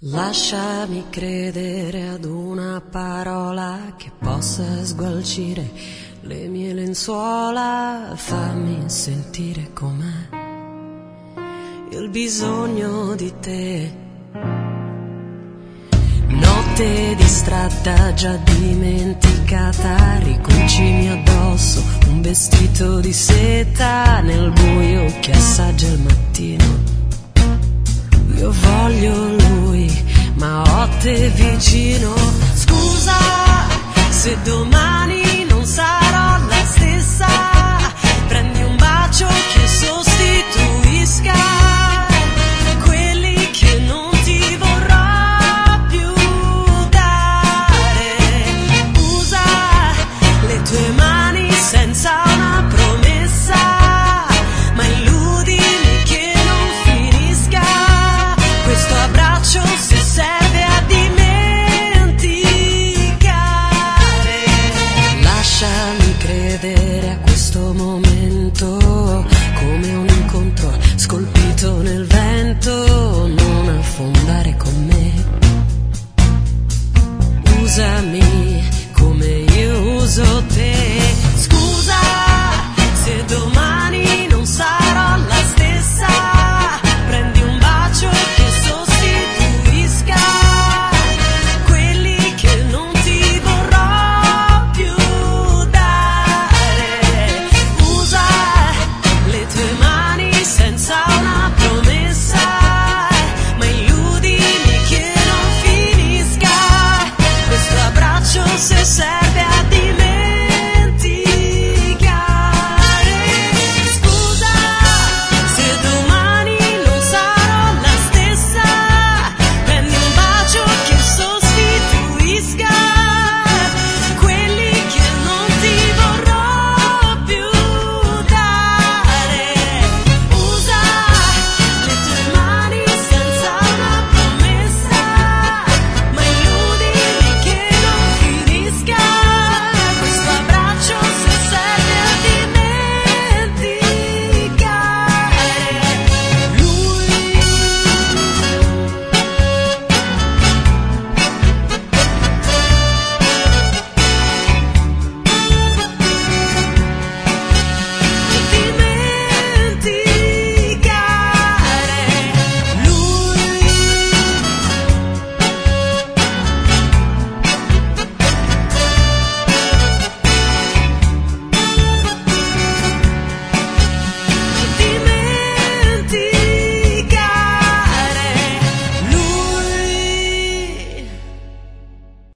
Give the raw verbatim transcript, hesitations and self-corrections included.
Lasciami credere ad una parola che possa sgualcire le mie lenzuola, fammi sentire com'è il bisogno di te. Notte distratta, già dimenticata, ricucimi addosso un vestito di seta nel buio che assaggia il mattino. Io voglio lui, ma ho te vicino.